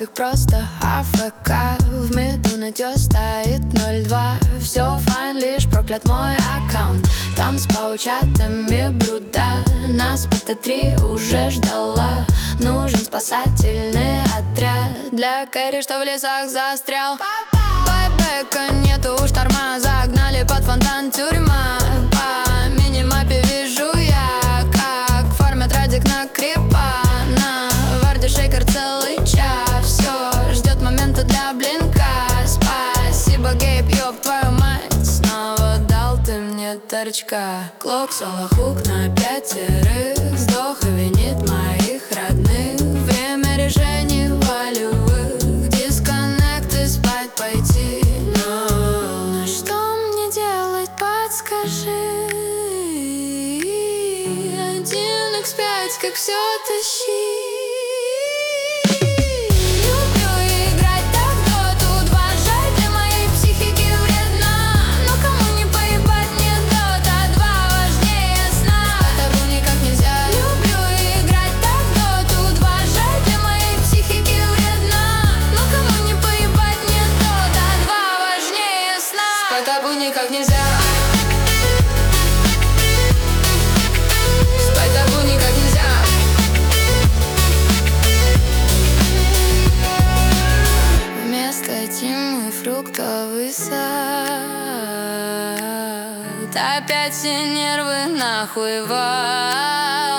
график просто АФК. В минуте стоит 02. Все файн, лишь проклят мой аккаунт. Там с паучатами бруда. Нас ПТ-3 уже ждала. Нужен спасательный отряд для Кэрри, что в лесах застрял. Байбека нету, уж шторма загнали под фонтан тюрьма. По минимапе вижу я, как фармят радик на крипа. На варде шейкер целый час. Все ждет момента для блинка. Спасибо, Гейб, ёб твою мать. Снова дал ты мне торчка. Клок, соло, хук на 5. Сдох и винит моих родных. Время решений волевых. Дисконнект и спать пойти. Но что мне делать, подскажи. 1х5, как все тащи. Табу никак нельзя. Спать табу никак нельзя. Вместо тьмы фруктовый сад. Опять все нервы нахуй в ад.